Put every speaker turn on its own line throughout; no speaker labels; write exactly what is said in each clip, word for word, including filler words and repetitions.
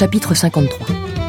Chapitre cinquante-trois.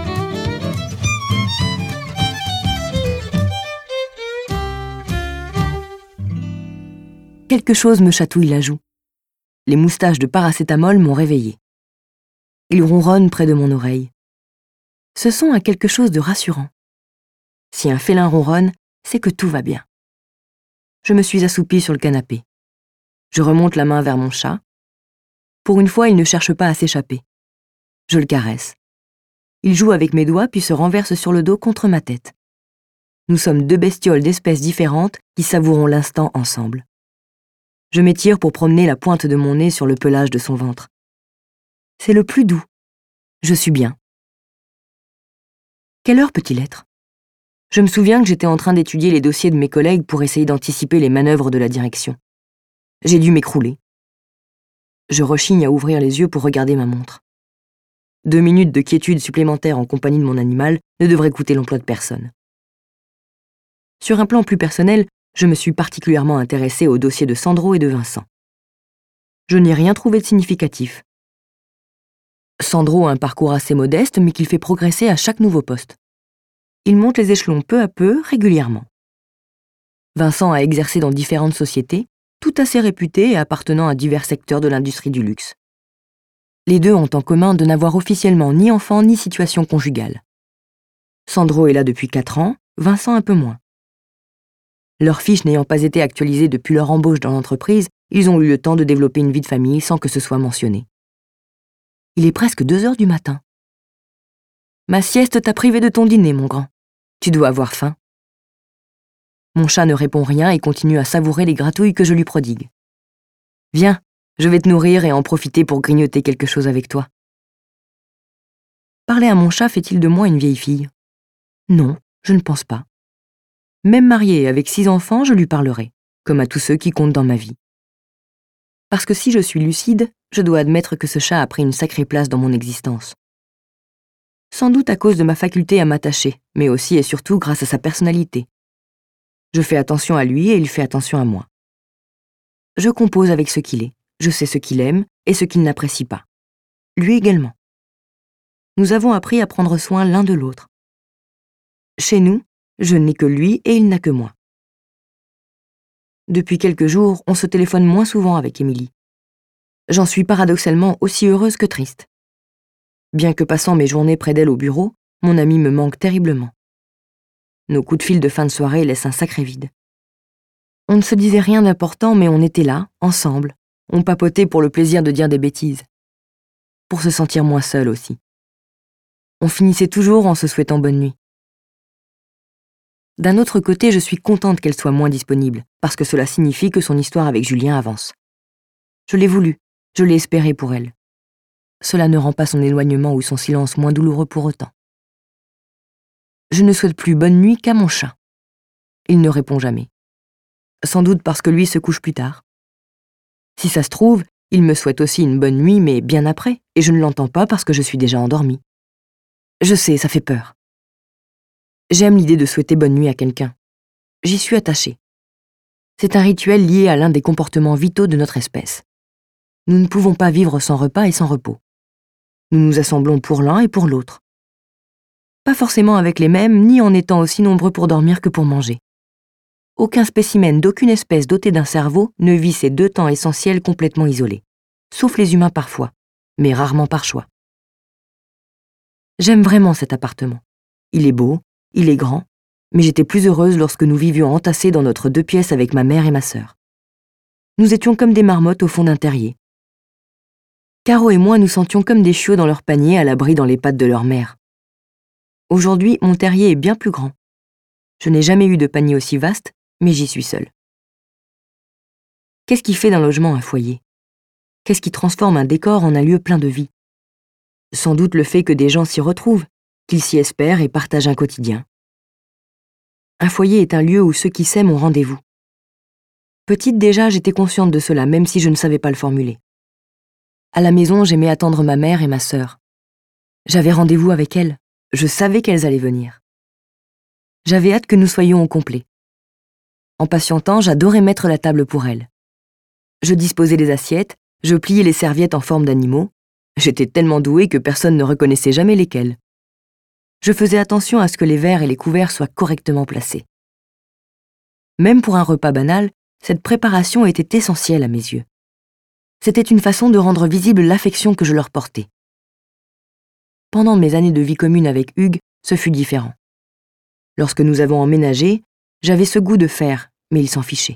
Quelque chose me chatouille la joue. Les moustaches de paracétamol m'ont réveillée. Ils ronronnent près de mon oreille. Ce son a quelque chose de rassurant. Si un félin ronronne, c'est que tout va bien. Je me suis assoupie sur le canapé. Je remonte la main vers mon chat. Pour une fois, il ne cherche pas à s'échapper. Je le caresse. Il joue avec mes doigts puis se renverse sur le dos contre ma tête. Nous sommes deux bestioles d'espèces différentes qui savourons l'instant ensemble. Je m'étire pour promener la pointe de mon nez sur le pelage de son ventre. C'est le plus doux. Je suis bien. Quelle heure peut-il être ? Je me souviens que j'étais en train d'étudier les dossiers de mes collègues pour essayer d'anticiper les manœuvres de la direction. J'ai dû m'écrouler. Je rechigne à ouvrir les yeux pour regarder ma montre. Deux minutes de quiétude supplémentaire en compagnie de mon animal ne devraient coûter l'emploi de personne. Sur un plan plus personnel, je me suis particulièrement intéressée au dossier de Sandro et de Vincent. Je n'ai rien trouvé de significatif. Sandro a un parcours assez modeste, mais qu'il fait progresser à chaque nouveau poste. Il monte les échelons peu à peu, régulièrement. Vincent a exercé dans différentes sociétés, tout assez réputées et appartenant à divers secteurs de l'industrie du luxe. Les deux ont en commun de n'avoir officiellement ni enfant ni situation conjugale. Sandro est là depuis quatre ans, Vincent un peu moins. Leurs fiches n'ayant pas été actualisées depuis leur embauche dans l'entreprise, ils ont eu le temps de développer une vie de famille sans que ce soit mentionné. Il est presque deux heures du matin. Ma sieste t'a privé de ton dîner, mon grand. Tu dois avoir faim. Mon chat ne répond rien et continue à savourer les gratouilles que je lui prodigue. Viens, je vais te nourrir et en profiter pour grignoter quelque chose avec toi. Parler à mon chat fait-il de moi une vieille fille ? Non, je ne pense pas. Même mariée avec six enfants, je lui parlerai, comme à tous ceux qui comptent dans ma vie. Parce que si je suis lucide, je dois admettre que ce chat a pris une sacrée place dans mon existence. Sans doute à cause de ma faculté à m'attacher, mais aussi et surtout grâce à sa personnalité. Je fais attention à lui et il fait attention à moi. Je compose avec ce qu'il est, je sais ce qu'il aime et ce qu'il n'apprécie pas. Lui également. Nous avons appris à prendre soin l'un de l'autre. Chez nous, je n'ai que lui et il n'a que moi. Depuis quelques jours, on se téléphone moins souvent avec Émilie. J'en suis paradoxalement aussi heureuse que triste. Bien que passant mes journées près d'elle au bureau, mon amie me manque terriblement. Nos coups de fil de fin de soirée laissent un sacré vide. On ne se disait rien d'important, mais on était là, ensemble. On papotait pour le plaisir de dire des bêtises. Pour se sentir moins seul aussi. On finissait toujours en se souhaitant bonne nuit. D'un autre côté, je suis contente qu'elle soit moins disponible, parce que cela signifie que son histoire avec Julien avance. Je l'ai voulu, je l'ai espéré pour elle. Cela ne rend pas son éloignement ou son silence moins douloureux pour autant. Je ne souhaite plus bonne nuit qu'à mon chat. Il ne répond jamais. Sans doute parce que lui se couche plus tard. Si ça se trouve, il me souhaite aussi une bonne nuit, mais bien après, et je ne l'entends pas parce que je suis déjà endormie. Je sais, ça fait peur. J'aime l'idée de souhaiter bonne nuit à quelqu'un. J'y suis attachée. C'est un rituel lié à l'un des comportements vitaux de notre espèce. Nous ne pouvons pas vivre sans repas et sans repos. Nous nous assemblons pour l'un et pour l'autre. Pas forcément avec les mêmes, ni en étant aussi nombreux pour dormir que pour manger. Aucun spécimen d'aucune espèce dotée d'un cerveau ne vit ces deux temps essentiels complètement isolés. Sauf les humains parfois, mais rarement par choix. J'aime vraiment cet appartement. Il est beau, il est grand, mais j'étais plus heureuse lorsque nous vivions entassés dans notre deux pièces avec ma mère et ma sœur. Nous étions comme des marmottes au fond d'un terrier. Caro et moi nous sentions comme des chiots dans leur panier à l'abri dans les pattes de leur mère. Aujourd'hui, mon terrier est bien plus grand. Je n'ai jamais eu de panier aussi vaste, mais j'y suis seule. Qu'est-ce qui fait d'un logement un foyer ? Qu'est-ce qui transforme un décor en un lieu plein de vie ? Sans doute le fait que des gens s'y retrouvent, qu'ils s'y espèrent et partagent un quotidien. Un foyer est un lieu où ceux qui s'aiment ont rendez-vous. Petite déjà, j'étais consciente de cela, même si je ne savais pas le formuler. À la maison, j'aimais attendre ma mère et ma sœur. J'avais rendez-vous avec elles. Je savais qu'elles allaient venir. J'avais hâte que nous soyons au complet. En patientant, j'adorais mettre la table pour elles. Je disposais les assiettes, je pliais les serviettes en forme d'animaux, J'étais tellement douée que personne ne reconnaissait jamais lesquels. Je faisais attention à ce que les verres et les couverts soient correctement placés. Même pour un repas banal, cette préparation était essentielle à mes yeux. C'était une façon de rendre visible l'affection que je leur portais. Pendant mes années de vie commune avec Hugues, ce fut différent. Lorsque nous avons emménagé, j'avais ce goût de faire, mais il s'en fichait.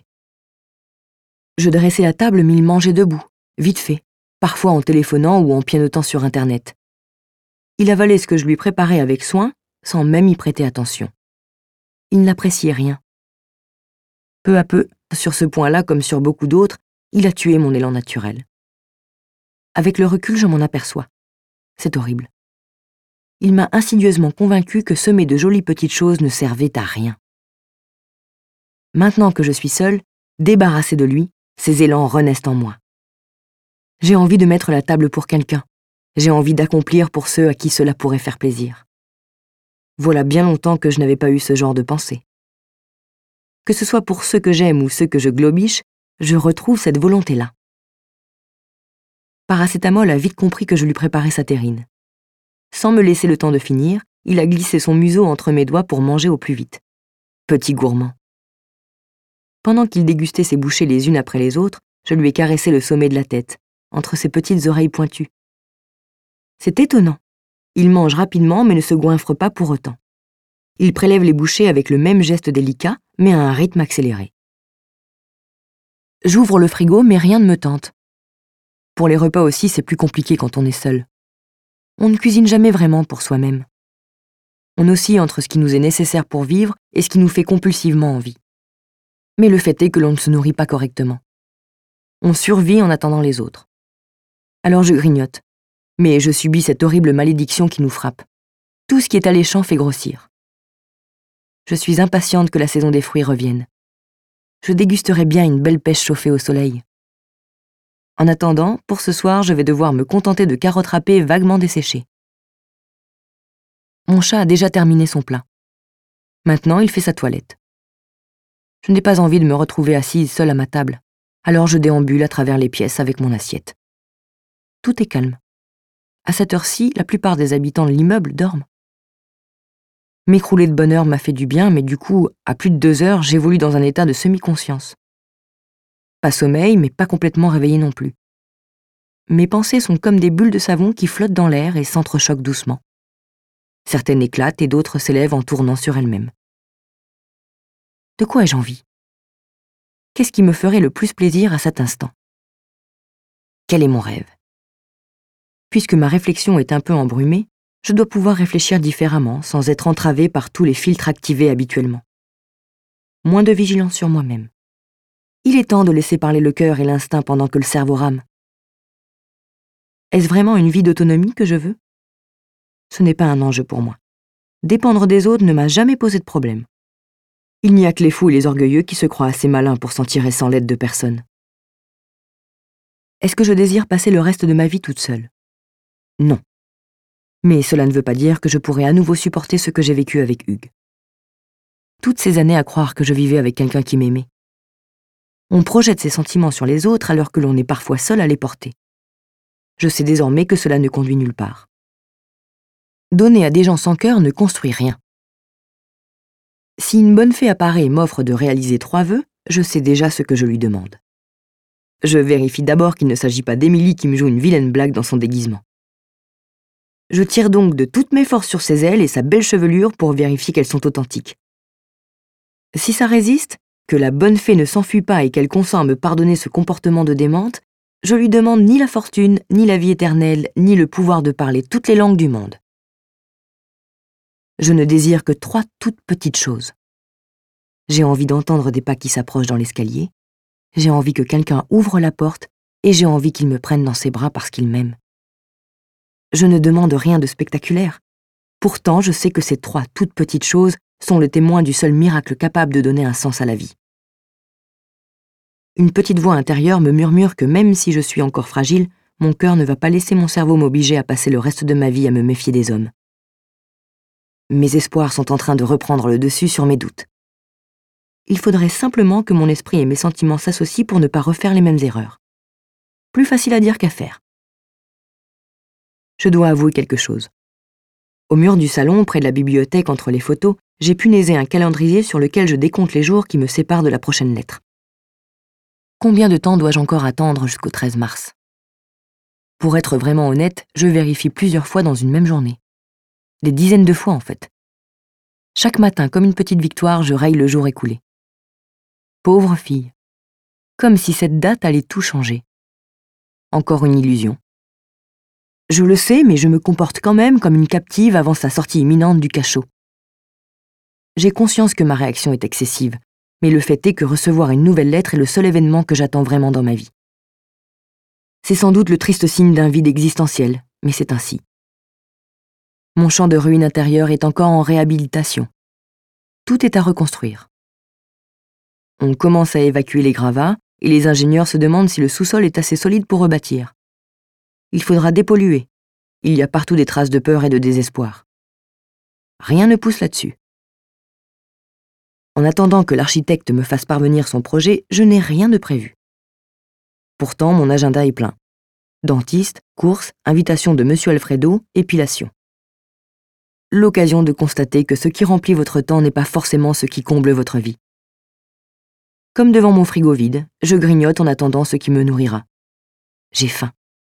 Je dressais la table mais il mangeait debout, vite fait, parfois en téléphonant ou en pianotant sur Internet. Il avalait ce que je lui préparais avec soin, sans même y prêter attention. Il n'appréciait rien. Peu à peu, sur ce point-là comme sur beaucoup d'autres, il a tué mon élan naturel. Avec le recul, je m'en aperçois. C'est horrible. Il m'a insidieusement convaincue que semer de jolies petites choses ne servait à rien. Maintenant que je suis seule, débarrassée de lui, ces élans renaissent en moi. J'ai envie de mettre la table pour quelqu'un. J'ai envie d'accomplir pour ceux à qui cela pourrait faire plaisir. Voilà bien longtemps que je n'avais pas eu ce genre de pensée. Que ce soit pour ceux que j'aime ou ceux que je globiche, je retrouve cette volonté-là. Paracétamol a vite compris que je lui préparais sa terrine. Sans me laisser le temps de finir, il a glissé son museau entre mes doigts pour manger au plus vite. Petit gourmand. Pendant qu'il dégustait ses bouchées les unes après les autres, je lui ai caressé le sommet de la tête, entre ses petites oreilles pointues. C'est étonnant. Il mange rapidement mais ne se goinfre pas pour autant. Il prélève les bouchées avec le même geste délicat, mais à un rythme accéléré. J'ouvre le frigo, mais rien ne me tente. Pour les repas aussi, c'est plus compliqué quand on est seul. On ne cuisine jamais vraiment pour soi-même. On oscille entre ce qui nous est nécessaire pour vivre et ce qui nous fait compulsivement envie. Mais le fait est que l'on ne se nourrit pas correctement. On survit en attendant les autres. Alors je grignote. Mais je subis cette horrible malédiction qui nous frappe. Tout ce qui est alléchant fait grossir. Je suis impatiente que la saison des fruits revienne. Je dégusterai bien une belle pêche chauffée au soleil. En attendant, pour ce soir, je vais devoir me contenter de carottes râpées vaguement desséchées. Mon chat a déjà terminé son plat. Maintenant, il fait sa toilette. Je n'ai pas envie de me retrouver assise seule à ma table, alors je déambule à travers les pièces avec mon assiette. Tout est calme. À cette heure-ci, la plupart des habitants de l'immeuble dorment. M'écrouler de bonne heure m'a fait du bien, mais du coup, à plus de deux heures, j'évolue dans un état de semi-conscience. Pas sommeil, mais pas complètement réveillé non plus. Mes pensées sont comme des bulles de savon qui flottent dans l'air et s'entrechoquent doucement. Certaines éclatent et d'autres s'élèvent en tournant sur elles-mêmes. De quoi ai-je envie? Qu'est-ce qui me ferait le plus plaisir à cet instant? Quel est mon rêve? Puisque ma réflexion est un peu embrumée, je dois pouvoir réfléchir différemment sans être entravée par tous les filtres activés habituellement. Moins de vigilance sur moi-même. Il est temps de laisser parler le cœur et l'instinct pendant que le cerveau rame. Est-ce vraiment une vie d'autonomie que je veux? Ce n'est pas un enjeu pour moi. Dépendre des autres ne m'a jamais posé de problème. Il n'y a que les fous et les orgueilleux qui se croient assez malins pour s'en tirer sans l'aide de personne. Est-ce que je désire passer le reste de ma vie toute seule? Non. Mais cela ne veut pas dire que je pourrais à nouveau supporter ce que j'ai vécu avec Hugues. Toutes ces années à croire que je vivais avec quelqu'un qui m'aimait. On projette ses sentiments sur les autres alors que l'on est parfois seul à les porter. Je sais désormais que cela ne conduit nulle part. Donner à des gens sans cœur ne construit rien. Si une bonne fée apparaît et m'offre de réaliser trois vœux, je sais déjà ce que je lui demande. Je vérifie d'abord qu'il ne s'agit pas d'Émilie qui me joue une vilaine blague dans son déguisement. Je tire donc de toutes mes forces sur ses ailes et sa belle chevelure pour vérifier qu'elles sont authentiques. Si ça résiste, que la bonne fée ne s'enfuit pas et qu'elle consent à me pardonner ce comportement de démente, je lui demande ni la fortune, ni la vie éternelle, ni le pouvoir de parler toutes les langues du monde. Je ne désire que trois toutes petites choses. J'ai envie d'entendre des pas qui s'approchent dans l'escalier, j'ai envie que quelqu'un ouvre la porte et j'ai envie qu'il me prenne dans ses bras parce qu'il m'aime. Je ne demande rien de spectaculaire. Pourtant, je sais que ces trois toutes petites choses sont le témoin du seul miracle capable de donner un sens à la vie. Une petite voix intérieure me murmure que même si je suis encore fragile, mon cœur ne va pas laisser mon cerveau m'obliger à passer le reste de ma vie à me méfier des hommes. Mes espoirs sont en train de reprendre le dessus sur mes doutes. Il faudrait simplement que mon esprit et mes sentiments s'associent pour ne pas refaire les mêmes erreurs. Plus facile à dire qu'à faire. Je dois avouer quelque chose. Au mur du salon, près de la bibliothèque entre les photos, j'ai punaisé un calendrier sur lequel je décompte les jours qui me séparent de la prochaine lettre. Combien de temps dois-je encore attendre jusqu'au treize mars? Pour être vraiment honnête, je vérifie plusieurs fois dans une même journée. Des dizaines de fois, en fait. Chaque matin, comme une petite victoire, je raye le jour écoulé. Pauvre fille. Comme si cette date allait tout changer. Encore une illusion. Je le sais, mais je me comporte quand même comme une captive avant sa sortie imminente du cachot. J'ai conscience que ma réaction est excessive, mais le fait est que recevoir une nouvelle lettre est le seul événement que j'attends vraiment dans ma vie. C'est sans doute le triste signe d'un vide existentiel, mais c'est ainsi. Mon champ de ruine intérieure est encore en réhabilitation. Tout est à reconstruire. On commence à évacuer les gravats, et les ingénieurs se demandent si le sous-sol est assez solide pour rebâtir. Il faudra dépolluer. Il y a partout des traces de peur et de désespoir. Rien ne pousse là-dessus. En attendant que l'architecte me fasse parvenir son projet, je n'ai rien de prévu. Pourtant, mon agenda est plein. Dentiste, courses, invitation de Monsieur Alfredo, épilation. L'occasion de constater que ce qui remplit votre temps n'est pas forcément ce qui comble votre vie. Comme devant mon frigo vide, je grignote en attendant ce qui me nourrira. J'ai faim.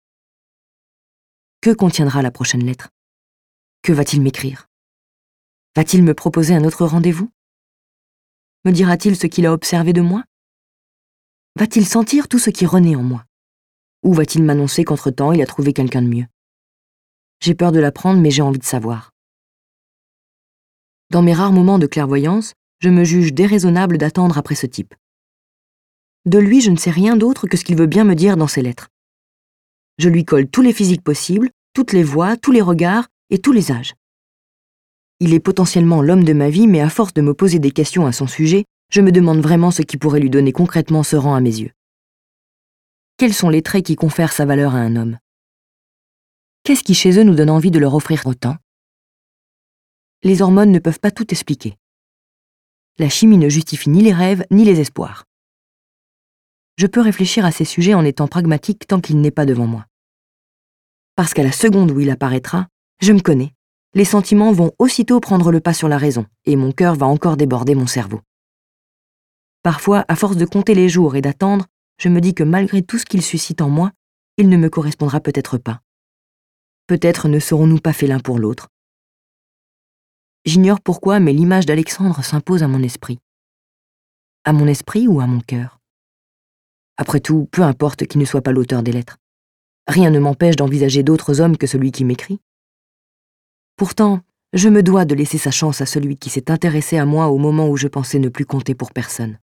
Que contiendra la prochaine lettre? Que va-t-il m'écrire? Va-t-il me proposer un autre rendez-vous? Me dira-t-il ce qu'il a observé de moi? Va-t-il sentir tout ce qui renaît en moi? Ou va-t-il m'annoncer qu'entre-temps, il a trouvé quelqu'un de mieux? J'ai peur de l'apprendre, mais j'ai envie de savoir. Dans mes rares moments de clairvoyance, je me juge déraisonnable d'attendre après ce type. De lui, je ne sais rien d'autre que ce qu'il veut bien me dire dans ses lettres. Je lui colle tous les physiques possibles, toutes les voix, tous les regards et tous les âges. Il est potentiellement l'homme de ma vie, mais à force de me poser des questions à son sujet, je me demande vraiment ce qui pourrait lui donner concrètement ce rang à mes yeux. Quels sont les traits qui confèrent sa valeur à un homme? Qu'est-ce qui chez eux nous donne envie de leur offrir autant? Les hormones ne peuvent pas tout expliquer. La chimie ne justifie ni les rêves ni les espoirs. Je peux réfléchir à ces sujets en étant pragmatique tant qu'il n'est pas devant moi. Parce qu'à la seconde où il apparaîtra, je me connais. Les sentiments vont aussitôt prendre le pas sur la raison, et mon cœur va encore déborder mon cerveau. Parfois, à force de compter les jours et d'attendre, je me dis que malgré tout ce qu'il suscite en moi, il ne me correspondra peut-être pas. Peut-être ne serons-nous pas faits l'un pour l'autre. J'ignore pourquoi, mais l'image d'Alexandre s'impose à mon esprit. À mon esprit ou à mon cœur? Après tout, peu importe qui ne soit pas l'auteur des lettres. Rien ne m'empêche d'envisager d'autres hommes que celui qui m'écrit. Pourtant, je me dois de laisser sa chance à celui qui s'est intéressé à moi au moment où je pensais ne plus compter pour personne.